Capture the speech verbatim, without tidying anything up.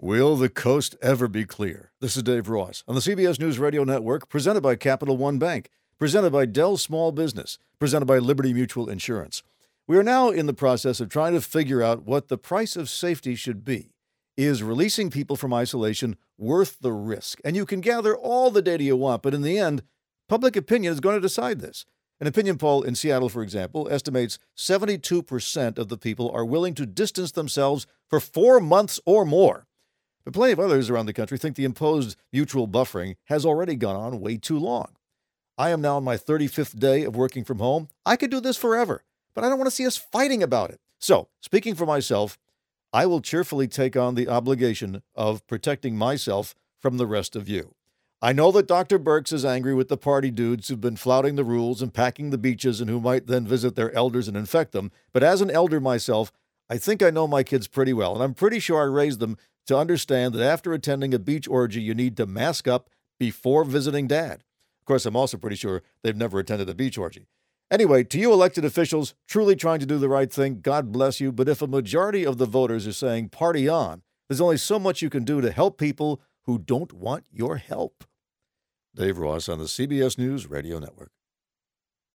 Will the coast ever be clear? This is Dave Ross on the C B S News Radio Network, presented by Capital One Bank, presented by Dell Small Business, presented by Liberty Mutual Insurance. We are now in the process of trying to figure out what the price of safety should be. Is releasing people from isolation worth the risk? And you can gather all the data you want, but in the end, public opinion is going to decide this. An opinion poll in Seattle, for example, estimates seventy-two percent of the people are willing to distance themselves for four months or more. But plenty of others around the country think the imposed mutual buffering has already gone on way too long. I am now on my thirty-fifth day of working from home. I could do this forever, but I don't want to see us fighting about it. So, speaking for myself, I will cheerfully take on the obligation of protecting myself from the rest of you. I know that Doctor Birx is angry with the party dudes who've been flouting the rules and packing the beaches and who might then visit their elders and infect them. But as an elder myself, I think I know my kids pretty well, and I'm pretty sure I raised them to understand that after attending a beach orgy, you need to mask up before visiting Dad. Of course, I'm also pretty sure they've never attended a beach orgy. Anyway, to you elected officials truly trying to do the right thing, God bless you. But if a majority of the voters are saying party on, there's only so much you can do to help people who don't want your help. Dave Ross on the C B S News Radio Network.